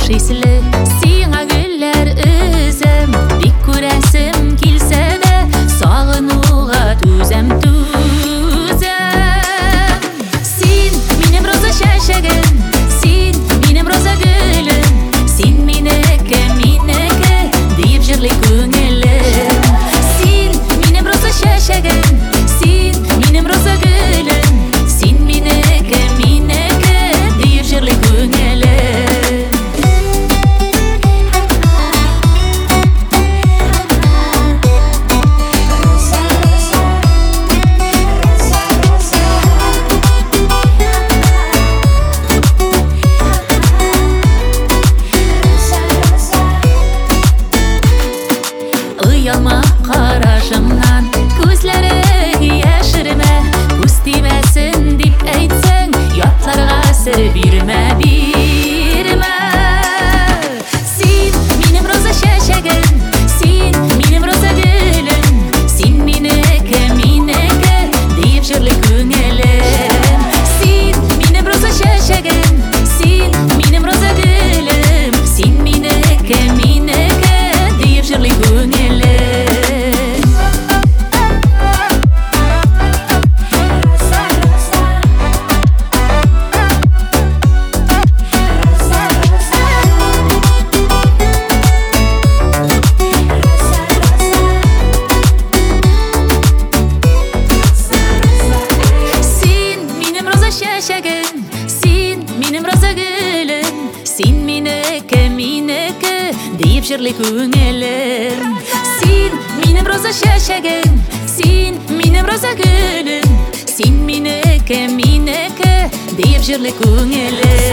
окшойсулы сиңа гүлләр үзем бик күрәсем килсә дә сагынуга түзәм. Син минем роза чәчәгем, син минем роза гөлем, син минеке дип җырлый күңелем. Син минем роза чәчәгем, син минем роза гөлем, син минеке дип җырлый күңелем. Уялма карашыңнан, күзләрең яшермә, күз тимәсен дип әйтсәң, ятларга сер бирмә. Син минем роза чәчәгем, син минем роза гөлем, син минеке дип җырлый күңелем. Син минем роза чәчәгем, син минем роза гөлем, син минеке дип җырлый күңелем. Чәчәгем, син минем роза гөлем, син минеке дип җырлый күңелем. Син минем роза чәчәгем, син минем роза гөлем, син минеке дип җырлый күңелем.